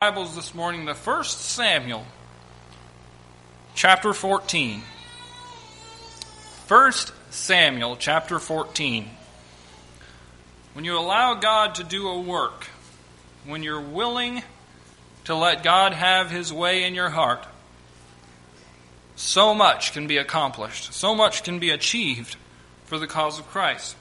Bibles this morning to 1 Samuel, chapter 14. 1 Samuel, chapter 14. When you allow God to do a work, when you're willing to let God have His way in your heart, so much can be accomplished, so much can be achieved for the cause of Christ.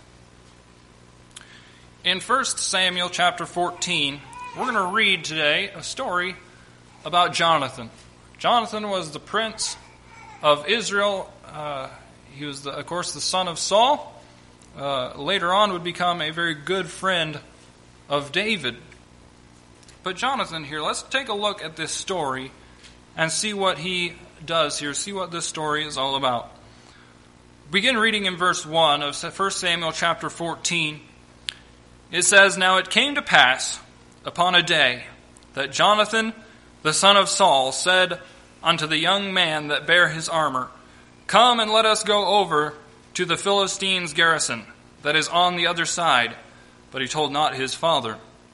In 1 Samuel chapter 14, we're going to read today a story about Jonathan. Jonathan was the prince of Israel. He was, of course, the son of Saul. Later on would become a very good friend of David. But Jonathan here, let's take a look at this story and see what he does here, see what this story is all about. Begin reading in verse 1 of 1 Samuel chapter 14. It says, "Now it came to pass upon a day that Jonathan, the son of Saul, said unto the young man that bare his armor, Come and let us go over to the Philistines' garrison that is on the other side. But he told not his father.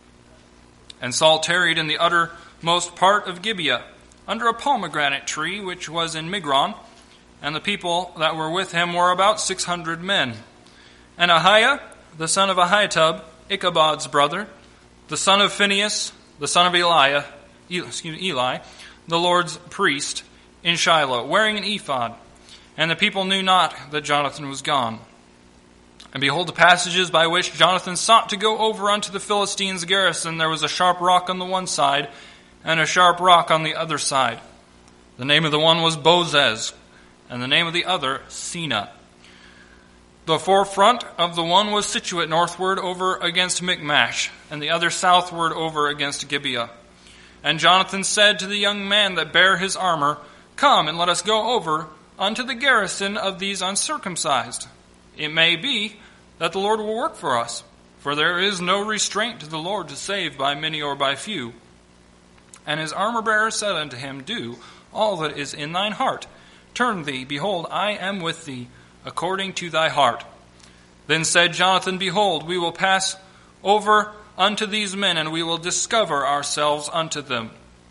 And Saul tarried in the uttermost part of Gibeah, under a pomegranate tree which was in Migron, and the people that were with him were about 600 men. And Ahiah, the son of Ahitub, Ichabod's brother, the son of Phinehas, the son of Eli, the Lord's priest, in Shiloh, wearing an ephod. And the people knew not that Jonathan was gone. And behold, the passages by which Jonathan sought to go over unto the Philistines' garrison, there was a sharp rock on the one side, and a sharp rock on the other side. The name of the one was Bozez, and the name of the other Sina. The forefront of the one was situate northward over against Michmash, and the other southward over against Gibeah. And Jonathan said to the young man that bare his armor, Come, and let us go over unto the garrison of these uncircumcised. It may be that the Lord will work for us, for there is no restraint to the Lord to save by many or by few. And his armor-bearer said unto him, Do all that is in thine heart. Turn thee, behold, I am with thee, according to thy heart. Then said Jonathan, Behold, we will pass over unto these men, and we will discover ourselves unto them.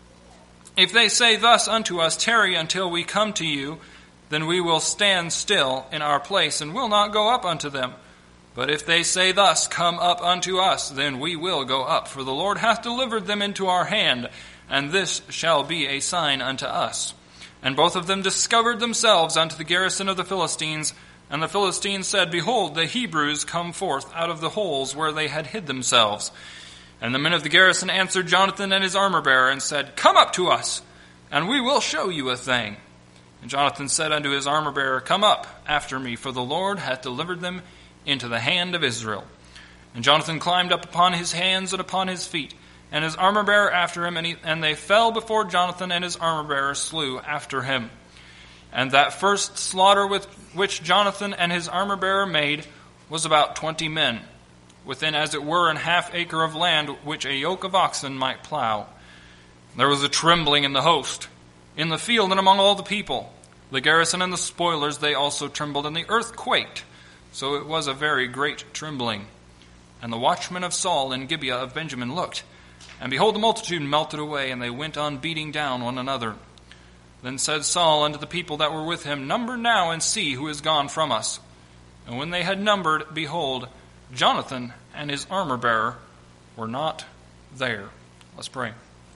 If they say thus unto us, Tarry until we come to you, then we will stand still in our place, and will not go up unto them. But if they say thus, Come up unto us, then we will go up, for the Lord hath delivered them into our hand, and this shall be a sign unto us. And both of them discovered themselves unto the garrison of the Philistines, and the Philistines said, Behold, the Hebrews come forth out of the holes where they had hid themselves. And the men of the garrison answered Jonathan and his armor-bearer, and said, Come up to us, and we will show you a thing. And Jonathan said unto his armor-bearer, Come up after me, for the Lord hath delivered them into the hand of Israel. And Jonathan climbed up upon his hands and upon his feet, and his armor-bearer after him, and they fell before Jonathan, and his armor-bearer slew after him. And that first slaughter with which Jonathan and his armor-bearer made was about 20 men, within as it were an half acre of land which a yoke of oxen might plow. There was a trembling in the host, in the field and among all the people. The garrison and the spoilers, they also trembled, and the earth quaked. So it was a very great trembling. And the watchmen of Saul in Gibeah of Benjamin looked, and behold, the multitude melted away, and they went on beating down one another. Then said Saul unto the people that were with him, Number now, and see who is gone from us. And when they had numbered, behold, Jonathan and his armor-bearer were not there. Let's pray.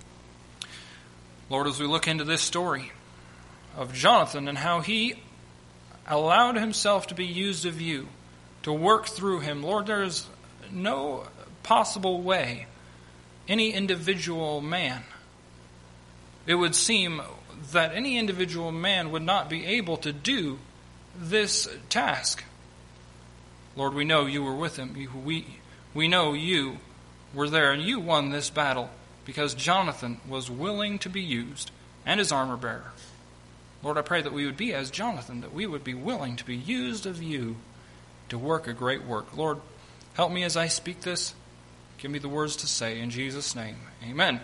Lord, as we look into this story of Jonathan and how he allowed himself to be used of you, to work through him, Lord, there is no possible way any individual man, it would seem that any individual man would not be able to do this task. Lord, we know you were with him. We know you were there, and you won this battle because Jonathan was willing to be used, and his armor-bearer. Lord, I pray that we would be as Jonathan, that we would be willing to be used of you to work a great work. Lord, help me as I speak this. Give me the words to say in Jesus' name. Amen.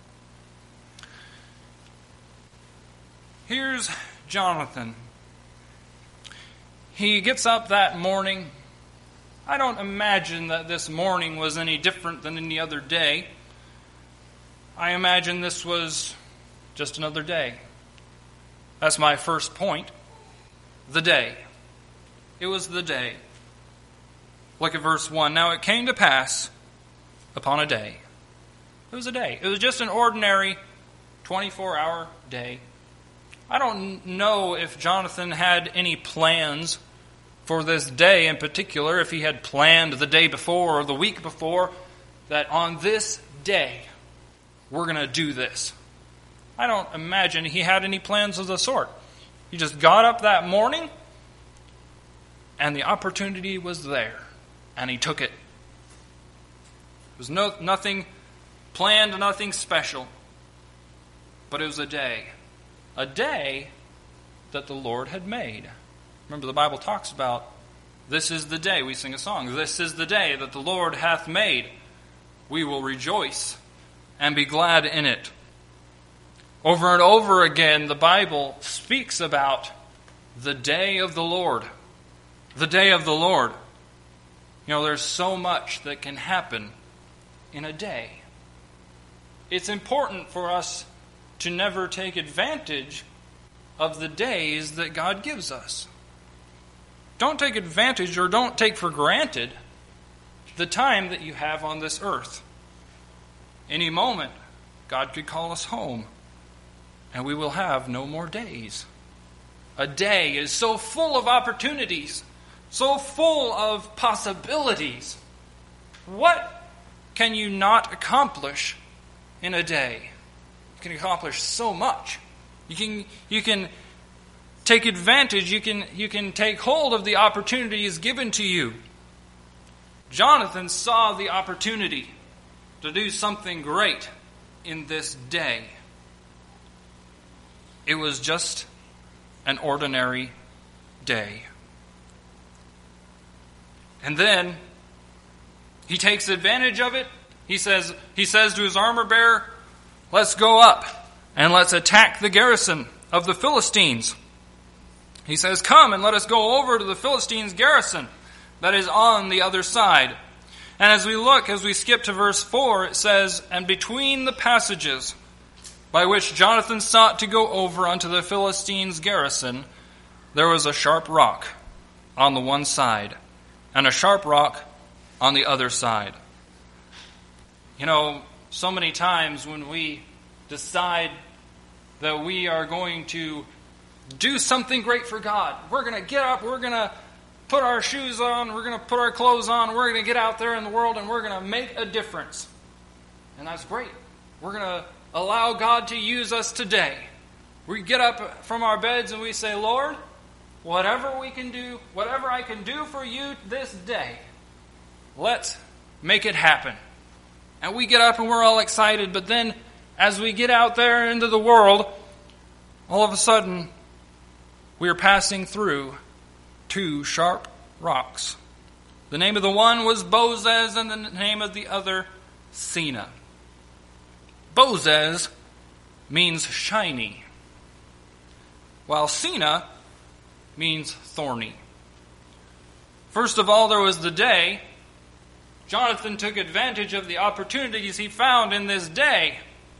Here's Jonathan. He gets up that morning. I don't imagine that this morning was any different than any other day. I imagine this was just another day. That's my first point. The day. It was the day. Look at verse 1. Now it came to pass upon a day. It was a day. It was just an ordinary 24-hour day. I don't know if Jonathan had any plans for this day in particular, if he had planned the day before or the week before that on this day we're going to do this. I don't imagine he had any plans of the sort. He just got up that morning and the opportunity was there and he took it. It was nothing planned, nothing special, but it was a day. A day that the Lord had made. Remember, the Bible talks about, this is the day. We sing a song. This is the day that the Lord hath made. We will rejoice and be glad in it. Over and over again, the Bible speaks about the day of the Lord. The day of the Lord. You know, there's so much that can happen in a day. It's important for us to never take advantage of the days that God gives us. Don't take advantage or don't take for granted the time that you have on this earth. Any moment, God could call us home, and we will have no more days. A day is so full of opportunities, so full of possibilities. What can you not accomplish in a day? You can accomplish so much. You can take advantage, you can take hold of the opportunities given to you. Jonathan saw the opportunity to do something great in this day. It was just an ordinary day. And then he takes advantage of it. He says to his armor bearer, let's go up and let's attack the garrison of the Philistines. He says, come and let us go over to the Philistines' garrison that is on the other side. And as we skip to verse 4, it says, and between the passages by which Jonathan sought to go over unto the Philistines' garrison, there was a sharp rock on the one side, and a sharp rock on the other side. You know, so many times when we decide that we are going to do something great for God, we're going to get up, we're going to put our shoes on, we're going to put our clothes on, we're going to get out there in the world and we're going to make a difference. And that's great. We're going to allow God to use us today. We get up from our beds and we say, Lord, whatever we can do, whatever I can do for you this day, let's make it happen. And we get up and we're all excited, but then as we get out there into the world, all of a sudden, we are passing through two sharp rocks. The name of the one was Bozez and the name of the other Seneh. Bozez means shiny, while Seneh means thorny. First of all, there was the day. Jonathan took advantage of the opportunities he found in this day.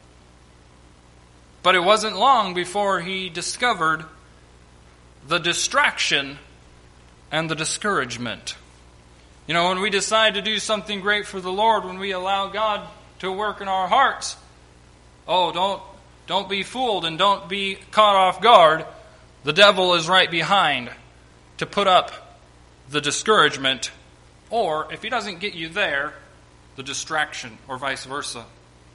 But it wasn't long before he discovered the distraction and the discouragement. You know, when we decide to do something great for the Lord, when we allow God to work in our hearts, don't be fooled and don't be caught off guard. The devil is right behind to put up the discouragement, or if he doesn't get you there, the distraction, or vice versa.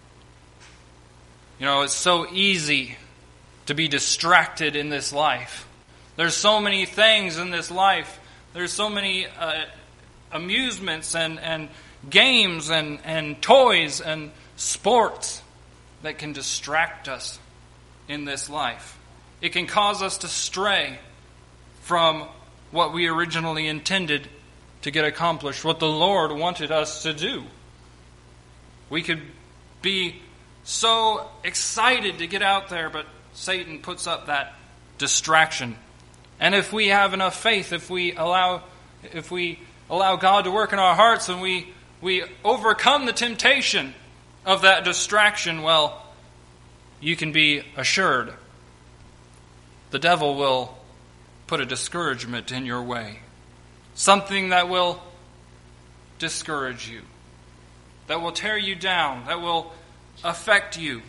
You know, it's so easy to be distracted in this life. There's so many things in this life. There's so many amusements and games and toys and sports that can distract us in this life. It can cause us to stray from what we originally intended to get accomplished, what the Lord wanted us to do. We could be so excited to get out there, but Satan puts up that distraction. And if we have enough faith, if we allow God to work in our hearts and we overcome the temptation of that distraction, well, you can be assured the devil will put a discouragement in your way. Something that will discourage you, that will tear you down, that will affect you.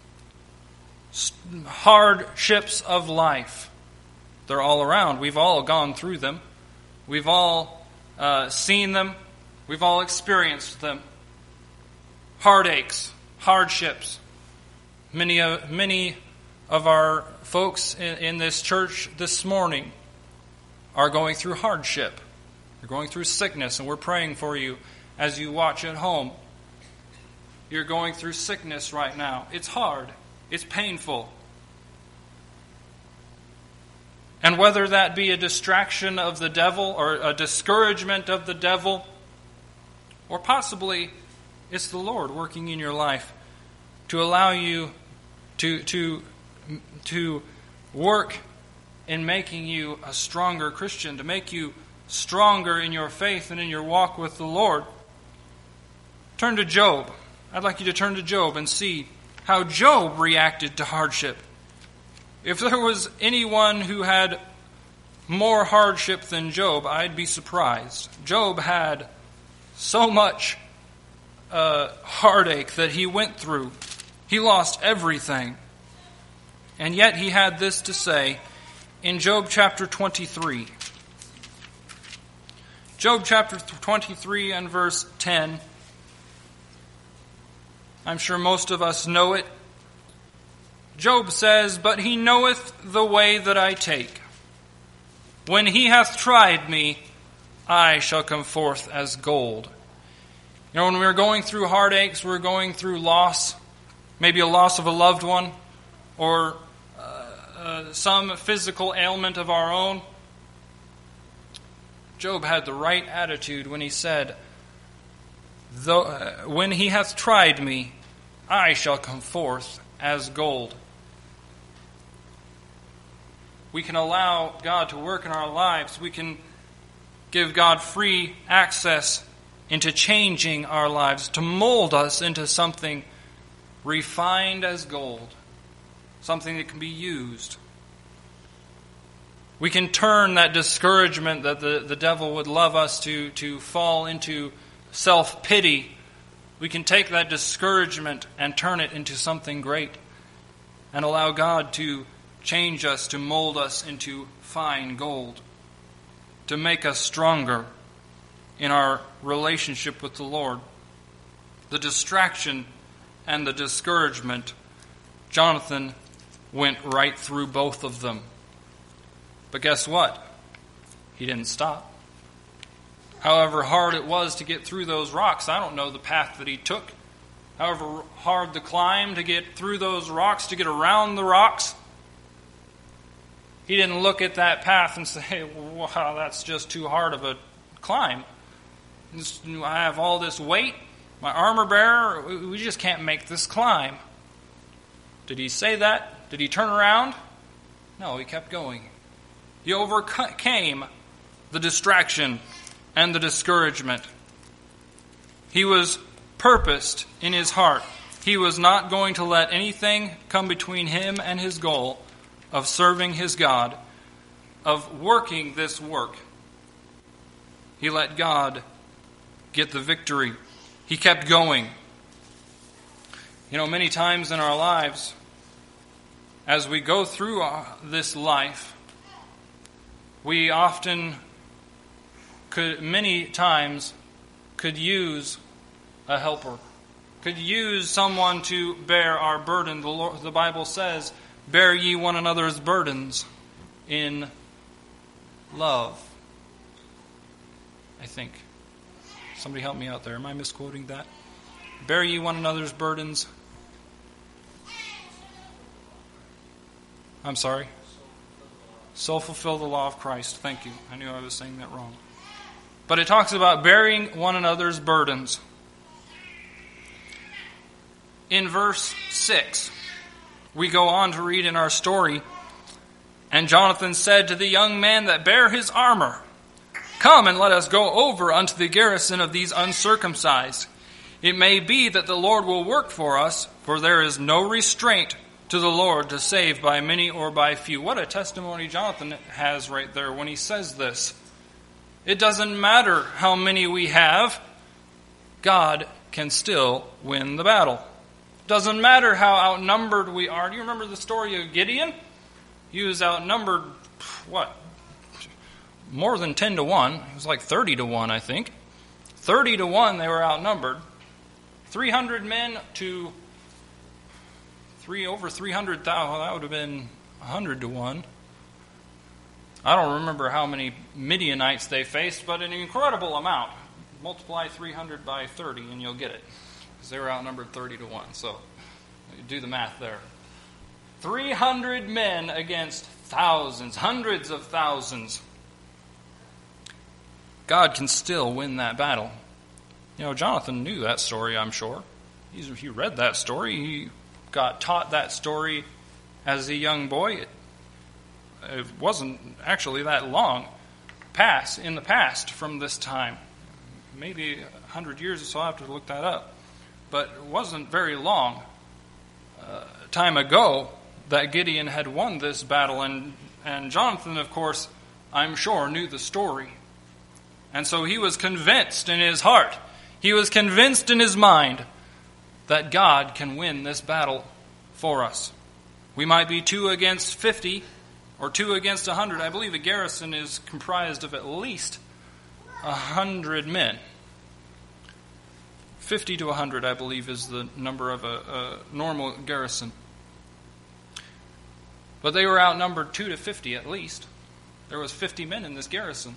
Hardships of life, they're all around. We've all gone through them. We've all seen them. We've all experienced them. Heartaches, hardships. Many of our folks in this church this morning are going through hardship. You're going through sickness, and we're praying for you as you watch at home. You're going through sickness right now. It's hard. It's painful. And whether that be a distraction of the devil or a discouragement of the devil, or possibly it's the Lord working in your life to allow you to work in making you a stronger Christian, to make you stronger in your faith and in your walk with the Lord. Turn to Job. I'd like you to turn to Job and see how Job reacted to hardship. If there was anyone who had more hardship than Job, I'd be surprised. Job had so much heartache that he went through. He lost everything. And yet he had this to say in Job chapter 23. Job chapter 23 and verse 10. I'm sure most of us know it. Job says, "But he knoweth the way that I take. When he hath tried me, I shall come forth as gold." You know, when we're going through heartaches, we're going through loss, maybe a loss of a loved one, or some physical ailment of our own. Job had the right attitude when he said, "When he hath tried me, I shall come forth as gold." We can allow God to work in our lives. We can give God free access into changing our lives, to mold us into something refined as gold, something that can be used. We can turn that discouragement that the devil would love us to fall into self-pity. We can take that discouragement and turn it into something great and allow God to change us, to mold us into fine gold, to make us stronger in our relationship with the Lord. The distraction and the discouragement, Jonathan went right through both of them. But guess what? He didn't stop. However hard it was to get through those rocks, I don't know the path that he took. However hard the climb to get through those rocks, to get around the rocks, he didn't look at that path and say, "Wow, that's just too hard of a climb. I have all this weight, my armor bearer, we just can't make this climb." Did he say that? Did he turn around? No, he kept going. He overcame the distraction and the discouragement. He was purposed in his heart. He was not going to let anything come between him and his goal of serving his God, of working this work. He let God get the victory. He kept going. You know, many times in our lives, as we go through this life, we often many times could use a helper, could use someone to bear our burden. The Bible says, "Bear ye one another's burdens in love." I think. Somebody help me out there. Am I misquoting that? Bear ye one another's burdens. I'm sorry. So fulfill the law of Christ. Thank you. I knew I was saying that wrong. But it talks about bearing one another's burdens. In verse 6, we go on to read in our story, "And Jonathan said to the young man that bare his armor, Come and let us go over unto the garrison of these uncircumcised. It may be that the Lord will work for us, for there is no restraint to the Lord to save by many or by few. What a testimony Jonathan has right there when he says this. It doesn't matter how many we have, God can still win the battle. It doesn't matter how outnumbered we are. Do you remember the story of Gideon? He was outnumbered, more than 10 to 1. It was like 30 to 1, I think. 30 to 1 they were outnumbered. 300 men to over 300,000. That would have been 100 to 1. I don't remember how many Midianites they faced, but an incredible amount. Multiply 300 by 30 and you'll get it. Because they were outnumbered 30 to 1. So do the math there. 300 men against thousands, hundreds of thousands. God can still win that battle. Jonathan knew that story, I'm sure. He read that story. He got taught that story as a young boy. It wasn't actually that long in the past from this time. Maybe 100 years or so. I'll have to look that up. But it wasn't very long time ago that Gideon had won this battle. And Jonathan, of course, I'm sure, knew the story. And so he was convinced in his heart, he was convinced in his mind that God can win this battle for us. We might be 2 against 50 or 2 against 100. I believe a garrison is comprised of at least 100 men. 50 to 100, I believe, is the number of a normal garrison. But they were outnumbered 2 to 50 at least. There was 50 men in this garrison.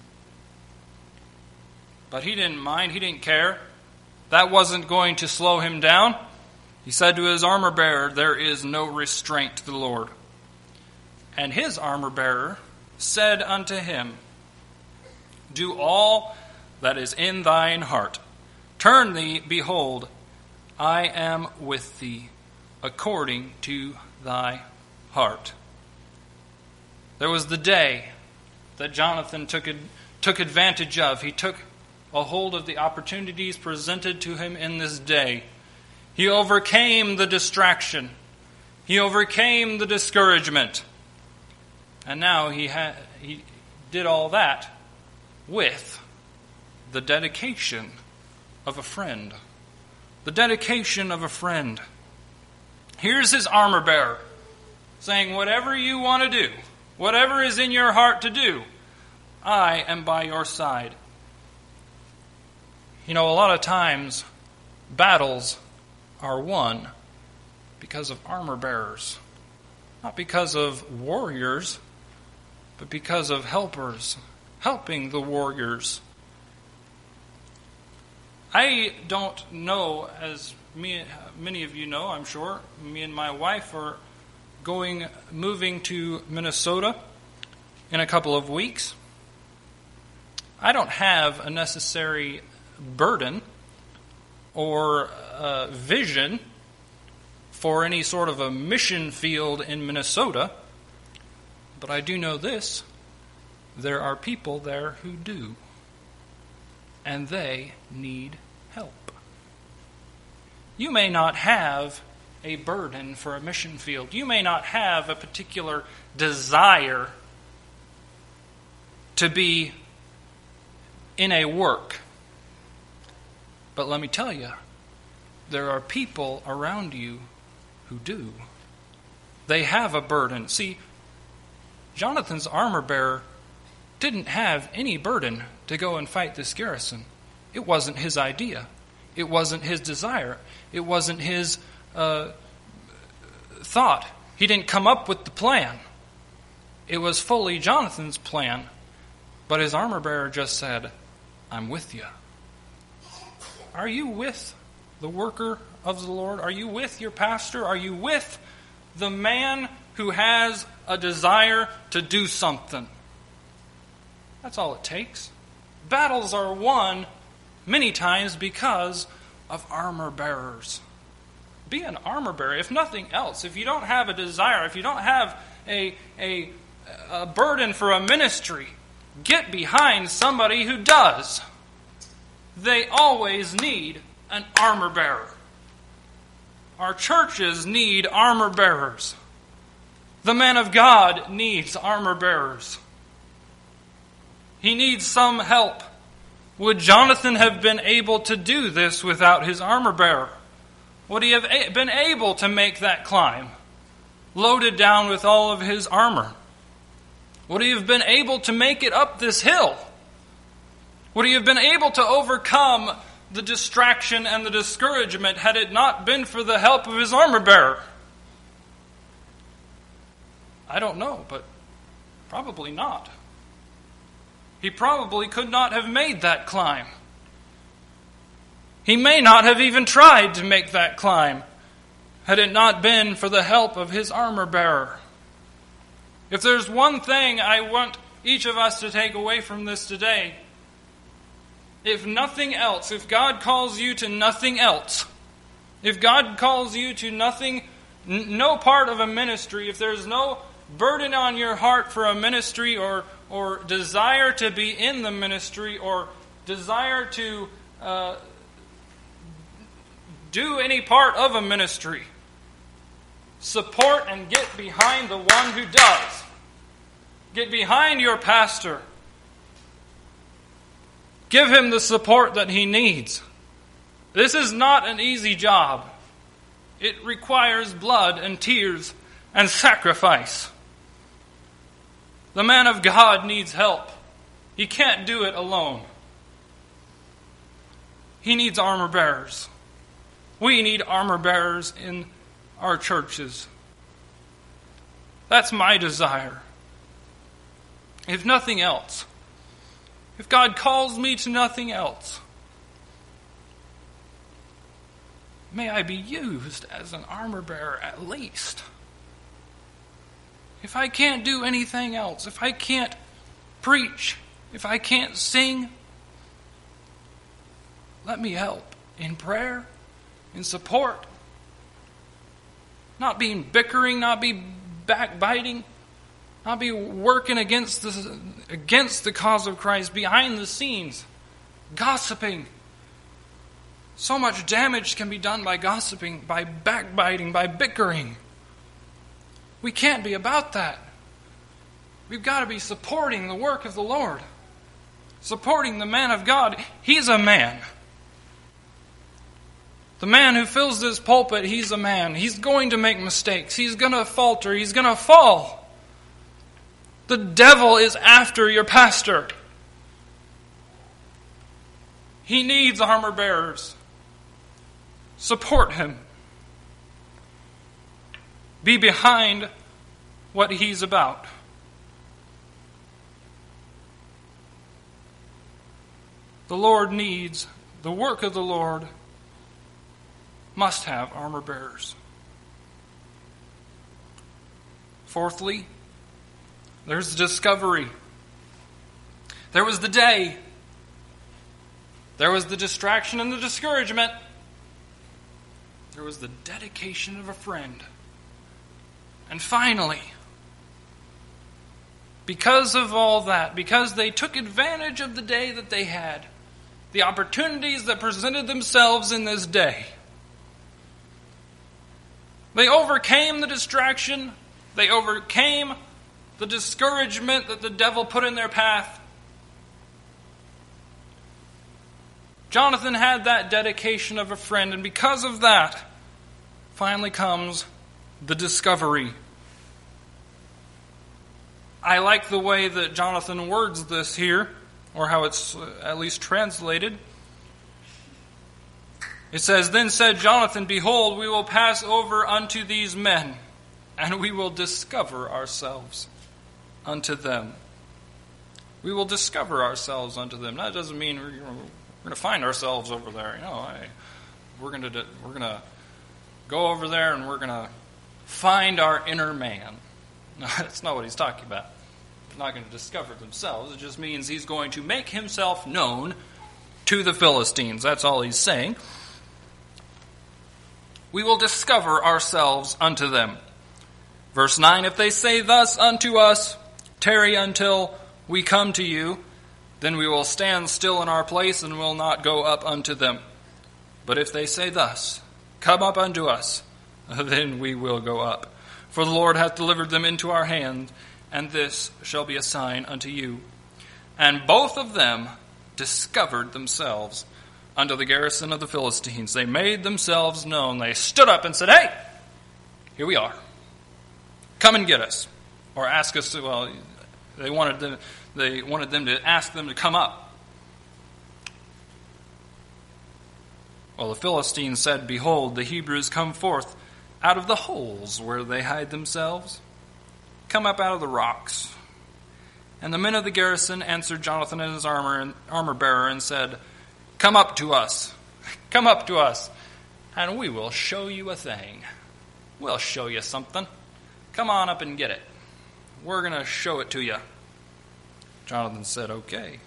But he didn't mind, he didn't care. That wasn't going to slow him down. He said to his armor bearer, "There is no restraint to the Lord." And his armor bearer said unto him, "Do all that is in thine heart. Turn thee, behold, I am with thee, according to thy heart." There was the day that Jonathan took advantage of. He took a hold of the opportunities presented to him in this day. He overcame the distraction. He overcame the discouragement. And now he did all that with the dedication of a friend. The dedication of a friend. Here's his armor bearer saying, whatever you want to do, whatever is in your heart to do, I am by your side. A lot of times battles are won because of armor bearers. Not because of warriors, but because of helpers, helping the warriors. I don't know, as many of you know, I'm sure, me and my wife are moving to Minnesota in a couple of weeks. I don't have a necessary burden or vision for any sort of a mission field in Minnesota, but I do know this: there are people there who do, and they need help. You may not have a burden for a mission field. You may not have a particular desire to be in a work. But let me tell you, there are people around you who do. They have a burden. See, Jonathan's armor bearer didn't have any burden to go and fight this garrison. It wasn't his idea. It wasn't his desire. It wasn't his thought. He didn't come up with the plan. It was fully Jonathan's plan. But his armor bearer just said, "I'm with you." Are you with the worker of the Lord? Are you with your pastor? Are you with the man who has a desire to do something? That's all it takes. Battles are won many times because of armor bearers. Be an armor bearer, if nothing else. If you don't have a desire, if you don't have a burden for a ministry, get behind somebody who does. They always need an armor bearer. Our churches need armor bearers. The man of God needs armor bearers. He needs some help. Would Jonathan have been able to do this without his armor bearer? Would he have been able to make that climb, loaded down with all of his armor? Would he have been able to make it up this hill? Would he have been able to overcome the distraction and the discouragement had it not been for the help of his armor bearer? I don't know, but probably not. He probably could not have made that climb. He may not have even tried to make that climb had it not been for the help of his armor bearer. If there's one thing I want each of us to take away from this today, if nothing else, if God calls you to nothing else, if God calls you to nothing, no part of a ministry, if there's no burden on your heart for a ministry or desire to be in the ministry or desire to do any part of a ministry, support and get behind the one who does. Get behind your pastor. Give him the support that he needs. This is not an easy job. It requires blood and tears and sacrifice. The man of God needs help. He can't do it alone. He needs armor bearers. We need armor bearers in our churches. That's my desire. If nothing else, if God calls me to nothing else, may I be used as an armor bearer at least. If I can't do anything else, if I can't preach, if I can't sing, let me help in prayer, in support. Not being bickering, not be backbiting, not be working against the cause of Christ behind the scenes, gossiping. So much damage can be done by gossiping, by backbiting, by bickering. We can't be about that. We've got to be supporting the work of the Lord, supporting the man of God. He's a man. The man who fills this pulpit, he's a man. He's going to make mistakes. He's going to falter. He's going to fall. The devil is after your pastor. He needs armor bearers. Support him. Be behind what he's about. The Lord needs, the work of the Lord must have armor bearers. Fourthly, there's discovery. There was the day. There was the distraction and the discouragement. There was the dedication of a friend. And finally, because of all that, because they took advantage of the day that they had, the opportunities that presented themselves in this day, they overcame the distraction, they overcame the discouragement that the devil put in their path. Jonathan had that dedication of a friend, and because of that, finally comes the discovery. I like the way that Jonathan words this here, or how it's at least translated. It says, "Then said Jonathan, Behold, we will pass over unto these men, and we will discover ourselves unto them." We will discover ourselves unto them. That doesn't mean we're going to find ourselves over there. We're going to go over there and we're going to find our inner man. No, that's not what he's talking about. He's not going to discover themselves. It just means he's going to make himself known to the Philistines. That's all he's saying. We will discover ourselves unto them. Verse 9, "If they say thus unto us, Tarry until we come to you, then we will stand still in our place and will not go up unto them. But if they say thus, Come up unto us, then we will go up. For the Lord hath delivered them into our hand, and this shall be a sign unto you. And both of them discovered themselves unto the garrison of the Philistines. They made themselves known. They stood up and said, Hey, here we are. Come and get us. Or ask us to, well, they wanted them to ask them to come up. Well, the Philistines said, Behold, the Hebrews come forth out of the holes where they hide themselves. Come up out of the rocks. And the men of the garrison answered Jonathan and his armor-bearer and said, Come up to us, and we will show you a thing. We'll show you something. Come on up and get it. We're going to show it to you. Jonathan said, Okay.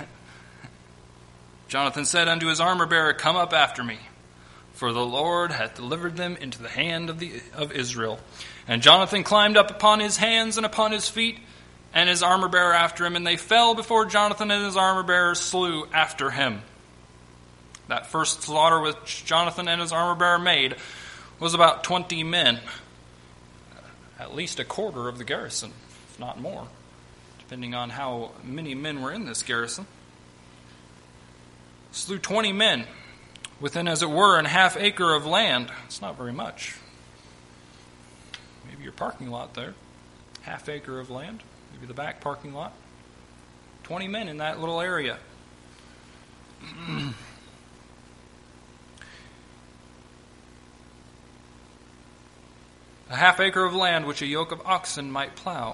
Jonathan said unto his armor-bearer, Come up after me, for the Lord hath delivered them into the hand of Israel. And Jonathan climbed up upon his hands and upon his feet, and his armor-bearer after him, and they fell before Jonathan, and his armor-bearer slew after him. That first slaughter which Jonathan and his armor-bearer made was about 20 men, at least a quarter of the garrison, if not more, depending on how many men were in this garrison. Slew 20 men within, as it were, an half acre of land. It's not very much. Maybe your parking lot there, half acre of land. Maybe the back parking lot. 20 men in that little area. A half acre of land which a yoke of oxen might plow.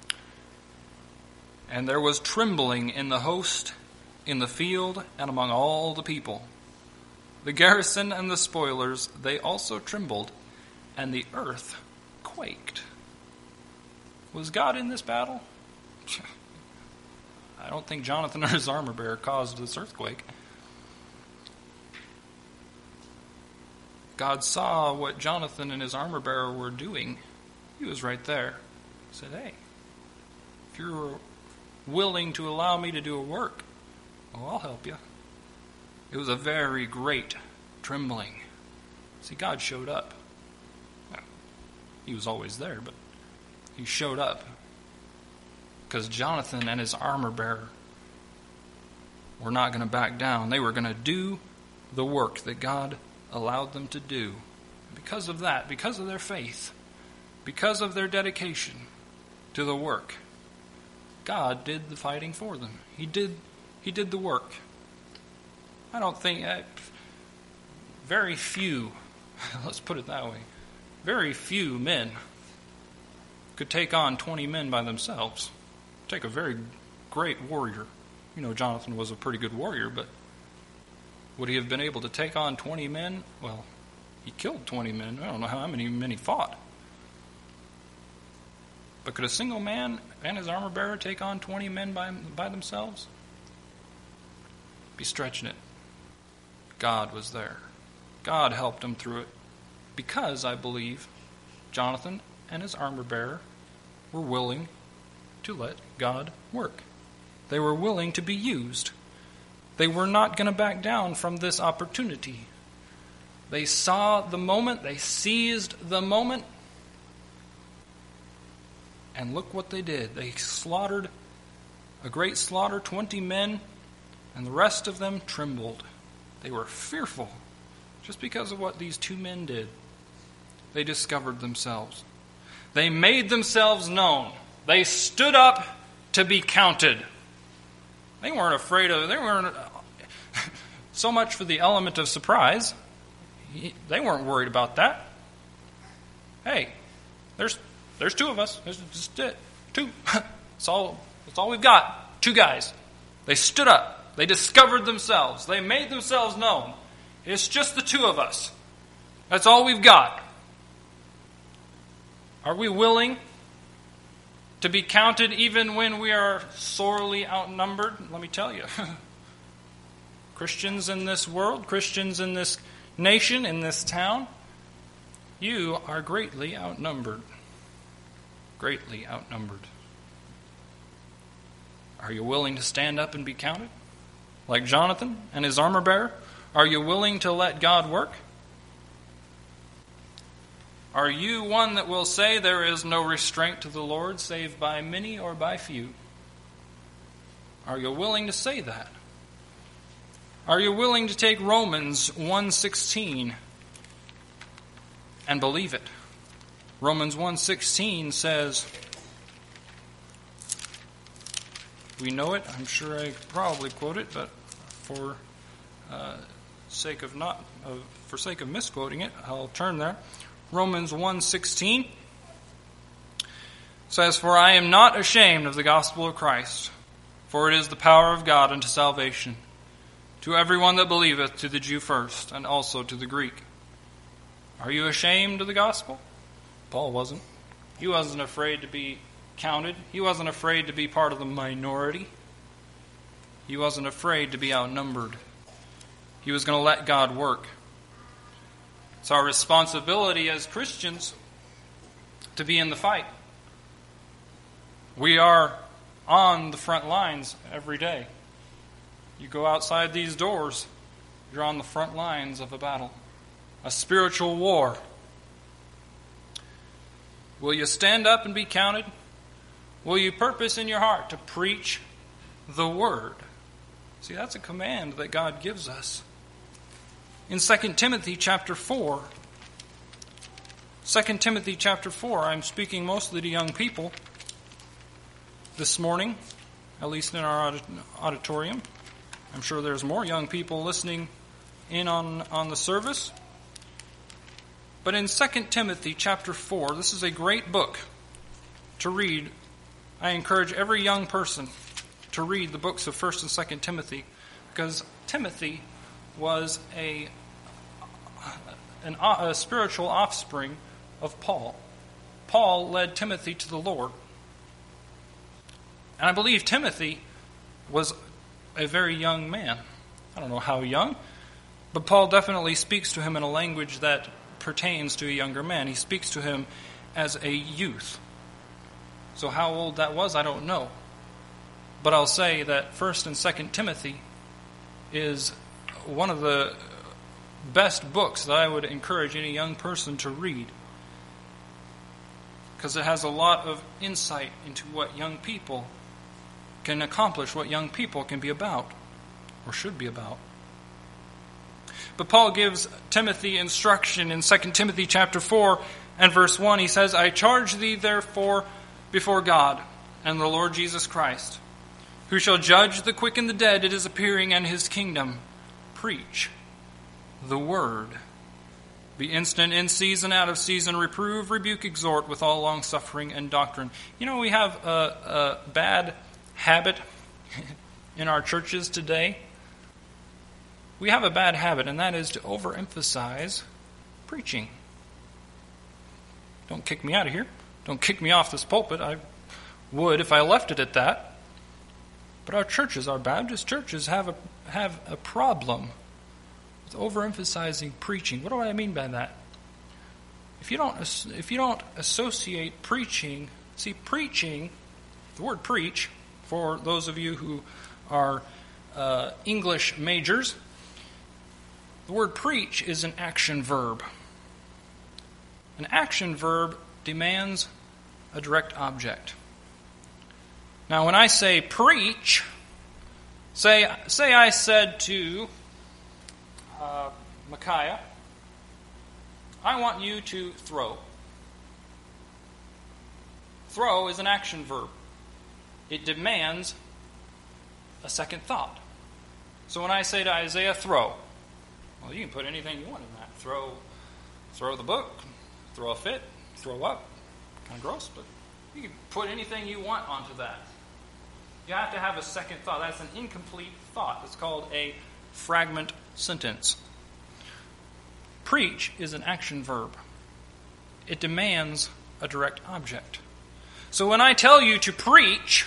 And there was trembling in the host, in the field, and among all the people. The garrison and the spoilers, they also trembled, and the earth quaked. Was God in this battle? I don't think Jonathan or his armor-bearer caused this earthquake. God saw what Jonathan and his armor-bearer were doing. He was right there. He said, Hey, if you're willing to allow me to do a work, well, I'll help you. It was a very great trembling. See, God showed up. Well, he was always there, but he showed up because Jonathan and his armor-bearer were not going to back down. They were going to do the work that God allowed them to do. Because of that, because of their faith, because of their dedication to the work, God did the fighting for them. He did the work. I don't think very few, let's put it that way, very few men could take on 20 men by themselves. Take a very great warrior. You know, Jonathan was a pretty good warrior, but would he have been able to take on 20 men? Well, he killed 20 men. I don't know how many men he fought. But could a single man and his armor-bearer take on 20 men by themselves? Be stretching it. God was there. God helped him through it. Because, I believe, Jonathan and his armor-bearer were willing to let God work. They were willing to be used. They were not going to back down from this opportunity. They saw the moment. They seized the moment. And look what they did. They slaughtered a great slaughter, 20 men, and the rest of them trembled. They were fearful just because of what these two men did. They discovered themselves. They made themselves known. They stood up to be counted. They weren't afraid of, they weren't so much for the element of surprise. They weren't worried about that. Hey, there's two of us. There's just it. Two. That's all we've got. Two guys. They stood up. They discovered themselves. They made themselves known. It's just the two of us. That's all we've got. Are we willing to be counted even when we are sorely outnumbered? Let me tell you. Christians in this world, Christians in this nation, in this town, you are greatly outnumbered. Greatly outnumbered. Are you willing to stand up and be counted? Like Jonathan and his armor-bearer? Are you willing to let God work? Are you one that will say there is no restraint to the Lord save by many or by few? Are you willing to say that? Are you willing to take Romans 1:16 and believe it? Romans 1:16 says, we know it, I'm sure I probably quote it, but for sake of misquoting it, I'll turn there. Romans 1:16 says, "For I am not ashamed of the gospel of Christ, for it is the power of God unto salvation, to everyone that believeth, to the Jew first, and also to the Greek." Are you ashamed of the gospel? Paul wasn't. He wasn't afraid to be counted. He wasn't afraid to be part of the minority. He wasn't afraid to be outnumbered. He was going to let God work. It's our responsibility as Christians to be in the fight. We are on the front lines every day. You go outside these doors, you're on the front lines of a battle, a spiritual war. Will you stand up and be counted? Will you purpose in your heart to preach the word? See, that's a command that God gives us. In 2 Timothy chapter 4, 2 Timothy chapter 4, I'm speaking mostly to young people this morning, at least in our auditorium. I'm sure there's more young people listening in on the service. But in 2 Timothy chapter 4, this is a great book to read. I encourage every young person to read the books of 1 and 2 Timothy, because Timothy was a spiritual offspring of Paul. Paul led Timothy to the Lord. And I believe Timothy was a very young man. I don't know how young, but Paul definitely speaks to him in a language that pertains to a younger man. He speaks to him as a youth. So how old that was, I don't know. But I'll say that 1 and 2 Timothy is one of the best books that I would encourage any young person to read, because it has a lot of insight into what young people can accomplish, what young people can be about, or should be about. But Paul gives Timothy instruction in 2 Timothy chapter 4 and verse 1. He says, "I charge thee therefore before God and the Lord Jesus Christ, who shall judge the quick and the dead at his appearing and his kingdom. Preach the word. Be instant in season, out of season, reprove, rebuke, exhort with all longsuffering and doctrine." You know, we have a bad habit in our churches today. We have a bad habit, and that is to overemphasize preaching. Don't kick me out of here. Don't kick me off this pulpit. I would if I left it at that. But our churches, our Baptist churches, have a problem with overemphasizing preaching. What do I mean by that? If you don't associate preaching, see, preaching, the word preach, for those of you who are English majors, the word preach is an action verb. An action verb demands a direct object. Now, when I say preach, say I said to Micaiah, "I want you to throw." Throw is an action verb. It demands a second thought. So when I say to Isaiah, "Throw," well, you can put anything you want in that. Throw the book, throw a fit, throw up. Kind of gross, but you can put anything you want onto that. You have to have a second thought. That's an incomplete thought. It's called a fragment sentence. Preach is an action verb. It demands a direct object. So when I tell you to preach,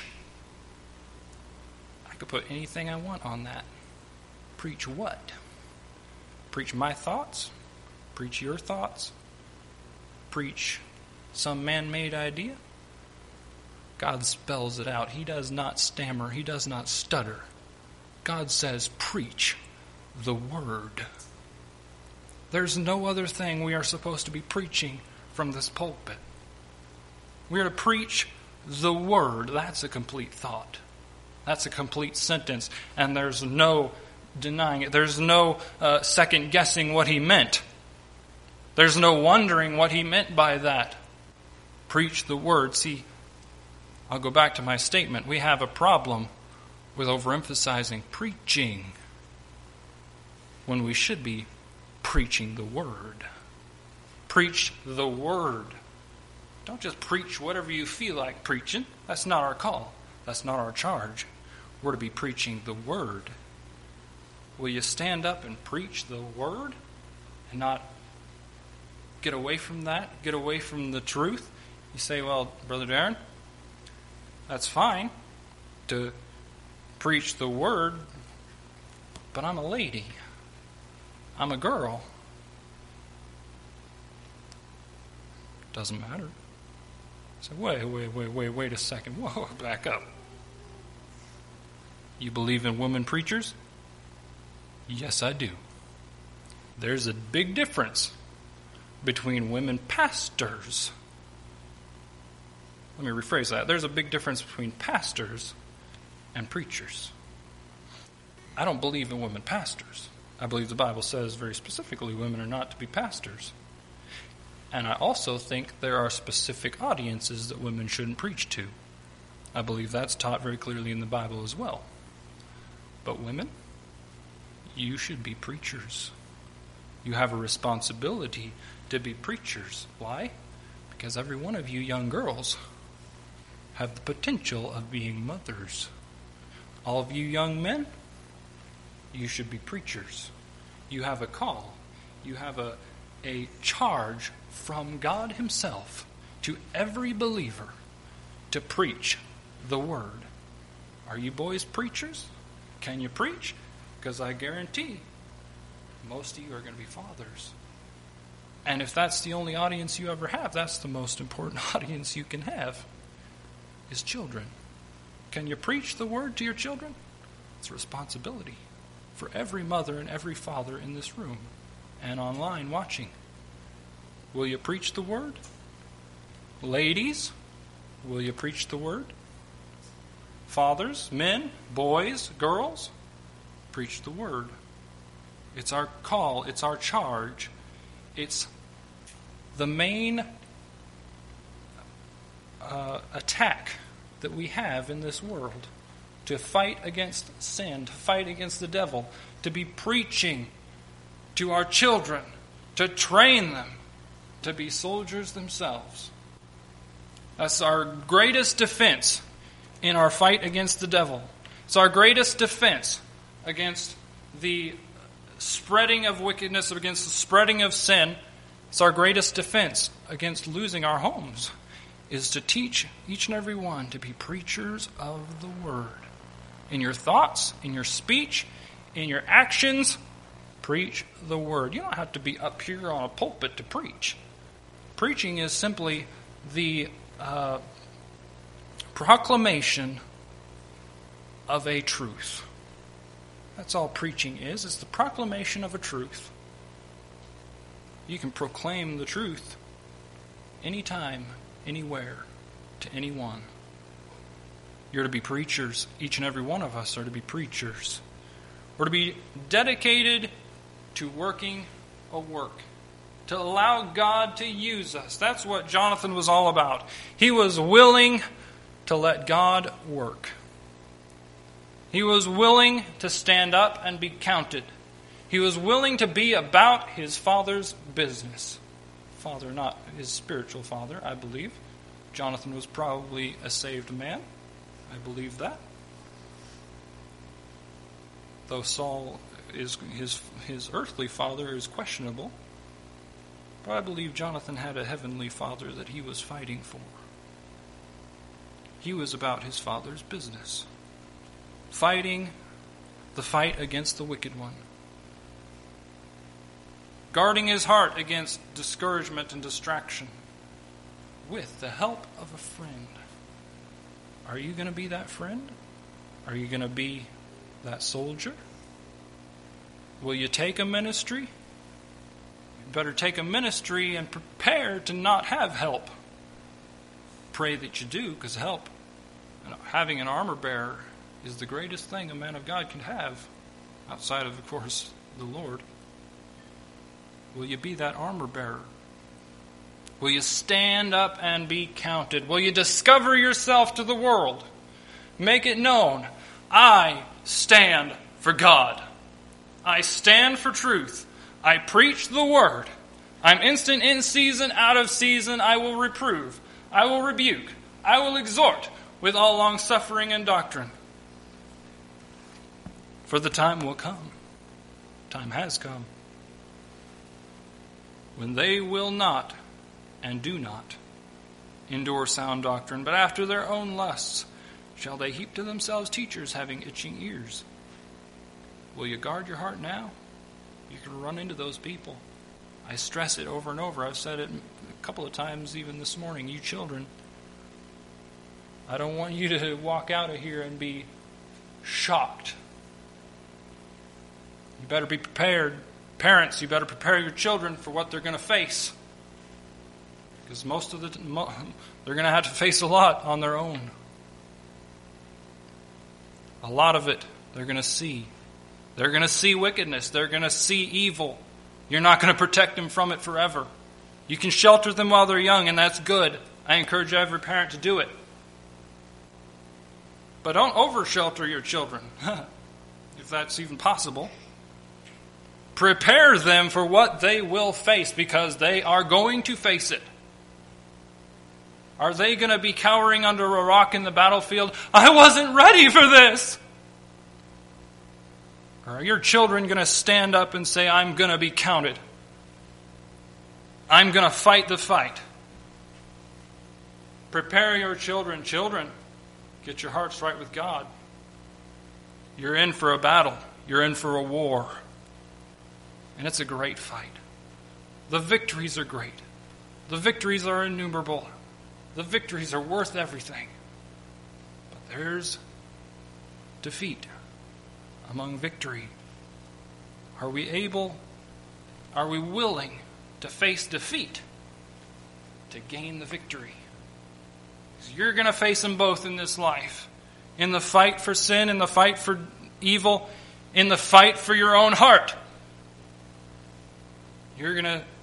I could put anything I want on that. Preach what? Preach my thoughts? Preach your thoughts? Preach some man-made idea? God spells it out. He does not stammer. He does not stutter. God says, preach the Word. There's no other thing we are supposed to be preaching from this pulpit. We are to preach the Word. That's a complete thought. That's a complete sentence, and there's no denying it. There's no second guessing what he meant. There's no wondering what he meant by that. Preach the Word. See, I'll go back to my statement. We have a problem with overemphasizing preaching when we should be preaching the Word. Preach the Word. Don't just preach whatever you feel like preaching. That's not our call. That's not our charge. We're to be preaching the Word. Will you stand up and preach the Word and not get away from that? Get away from the truth? You say, well, Brother Darren, that's fine to preach the Word, but I'm a lady. I'm a girl. Doesn't matter. So wait a second. Whoa, back up. You believe in women preachers? Yes, I do. There's a big difference between women pastors. Let me rephrase that. There's a big difference between pastors and preachers. I don't believe in women pastors. I believe the Bible says very specifically women are not to be pastors. And I also think there are specific audiences that women shouldn't preach to. I believe that's taught very clearly in the Bible as well. But women, you should be preachers. You have a responsibility to be preachers. Why? Because every one of you young girls have the potential of being mothers. All of you young men, you should be preachers. You have a call. You have a charge from God Himself to every believer to preach the Word. Are you boys preachers? Can you preach? Because I guarantee most of you are going to be fathers. And if that's the only audience you ever have, that's the most important audience you can have, is children. Can you preach the Word to your children? It's a responsibility for every mother and every father in this room and online watching. Will you preach the Word? Ladies, will you preach the Word? Fathers, men, boys, girls, preach the Word. It's our call. It's our charge. It's the main attack that we have in this world, to fight against sin, to fight against the devil, to be preaching to our children, to train them to be soldiers themselves. That's our greatest defense in our fight against the devil. It's our greatest defense against the spreading of wickedness, against the spreading of sin. It's our greatest defense against losing our homes, is to teach each and every one to be preachers of the Word. In your thoughts, in your speech, in your actions, preach the Word. You don't have to be up here on a pulpit to preach. Preaching is simply the proclamation of a truth. That's all preaching is. It's the proclamation of a truth. You can proclaim the truth anytime, anywhere, to anyone. You're to be preachers. Each and every one of us are to be preachers. We're to be dedicated to working a work, to allow God to use us. That's what Jonathan was all about. He was willing to let God work. He was willing to stand up and be counted. He was willing to be about his father's business. Father, not his spiritual father, I believe. Jonathan was probably a saved man. I believe that. Though Saul is his earthly father is questionable. But I believe Jonathan had a heavenly father that he was fighting for. He was about his father's business, fighting the fight against the wicked one, guarding his heart against discouragement and distraction with the help of a friend. Are you going to be that friend? Are you going to be that soldier? Will you take a ministry? You better take a ministry and prepare to not have help. Pray that you do, because help, having an armor bearer, is the greatest thing a man of God can have, outside of course, the Lord. Will you be that armor bearer? Will you stand up and be counted? Will you discover yourself to the world? Make it known. I stand for God. I stand for truth. I preach the word. I'm instant in season, out of season. I will reprove. I will rebuke. I will exhort with all long-suffering and doctrine. For the time will come. Time has come. When they will not and do not endure sound doctrine, but after their own lusts shall they heap to themselves teachers having itching ears. Will you guard your heart now? You can run into those people. I stress it over and over. I've said it a couple of times even this morning. You children, I don't want you to walk out of here and be shocked. You better be prepared. Parents, you better prepare your children for what they're going to face. Because they're going to have to face a lot on their own. A lot of it they're going to see. They're going to see wickedness. They're going to see evil. You're not going to protect them from it forever. You can shelter them while they're young, and that's good. I encourage every parent to do it. But don't over-shelter your children, if that's even possible. Prepare them for what they will face, because they are going to face it. Are they going to be cowering under a rock in the battlefield? I wasn't ready for this. Or are your children going to stand up and say, I'm going to be counted? I'm going to fight the fight. Prepare your children. Children, get your hearts right with God. You're in for a battle. You're in for a war. And it's a great fight. The victories are great. The victories are innumerable. The victories are worth everything. But there's defeat among victory. Are we willing to face defeat to gain the victory? Because you're going to face them both in this life. In the fight for sin, in the fight for evil, in the fight for your own heart. You're going to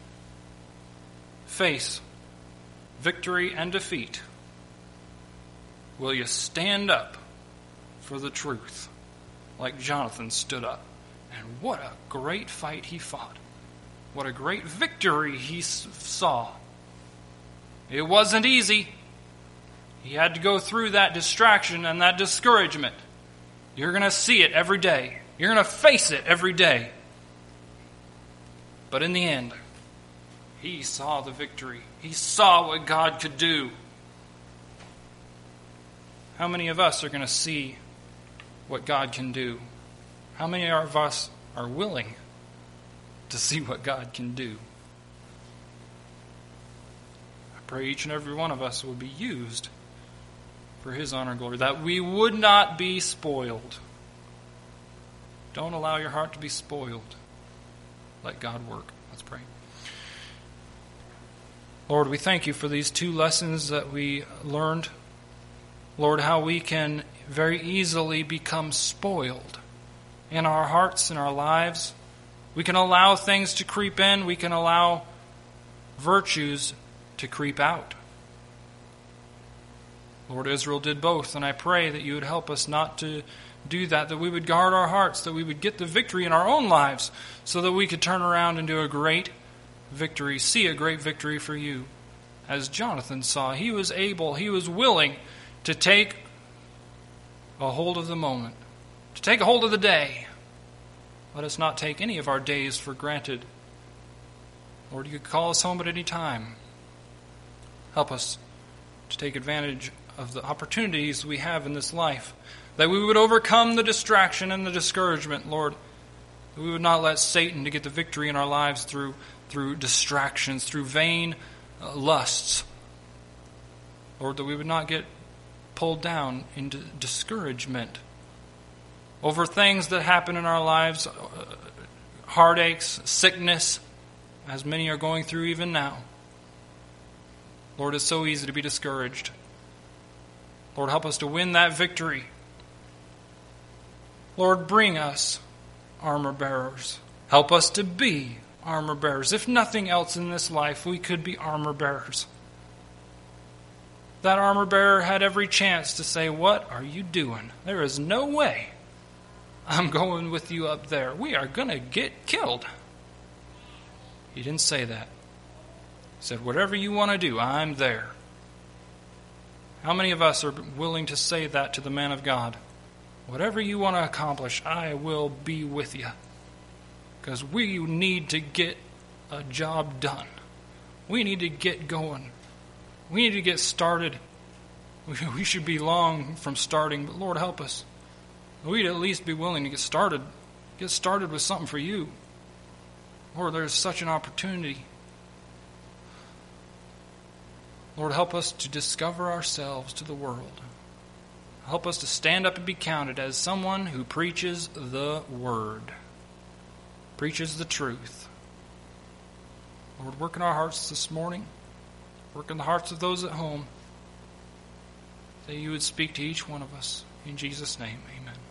face victory and defeat. Will you stand up for the truth like Jonathan stood up? And what a great fight he fought. What a great victory he saw. It wasn't easy. He had to go through that distraction and that discouragement. You're going to see it every day. You're going to face it every day. But in the end, he saw the victory. He saw what God could do. How many of us are going to see what God can do? How many of us are willing to see what God can do? I pray each and every one of us will be used for His honor and glory, that we would not be spoiled. Don't allow your heart to be spoiled. Let God work. Let's pray. Lord, we thank you for these two lessons that we learned. Lord, how we can very easily become spoiled in our hearts, in our lives. We can allow things to creep in. We can allow virtues to creep out. Lord, Israel did both, and I pray that you would help us not to do that we would guard our hearts, that we would get the victory in our own lives, so that we could turn around and do a great victory, see a great victory for you. As Jonathan saw, he was able, he was willing to take a hold of the moment, to take a hold of the day. Let us not take any of our days for granted. Lord, you could call us home at any time. Help us to take advantage of the opportunities we have in this life, that we would overcome the distraction and the discouragement, Lord. That we would not let Satan to get the victory in our lives through distractions, through vain lusts. Lord, that we would not get pulled down into discouragement over things that happen in our lives, heartaches, sickness, as many are going through even now. Lord, it's so easy to be discouraged. Lord, help us to win that victory. Lord, bring us armor bearers. Help us to be armor bearers. If nothing else in this life, we could be armor bearers. That armor bearer had every chance to say, "What are you doing? There is no way I'm going with you up there. We are going to get killed." He didn't say that. He said, "Whatever you want to do, I'm there." How many of us are willing to say that to the man of God? Whatever you want to accomplish, I will be with you. Because we need to get a job done. We need to get going. We need to get started. We should be long from starting, but Lord, help us. We'd at least be willing to get started. Get started with something for you. Lord, there's such an opportunity. Lord, help us to discover ourselves to the world. Help us to stand up and be counted as someone who preaches the Word, preaches the truth. Lord, work in our hearts this morning. Work in the hearts of those at home. That you would speak to each one of us. In Jesus' name, amen.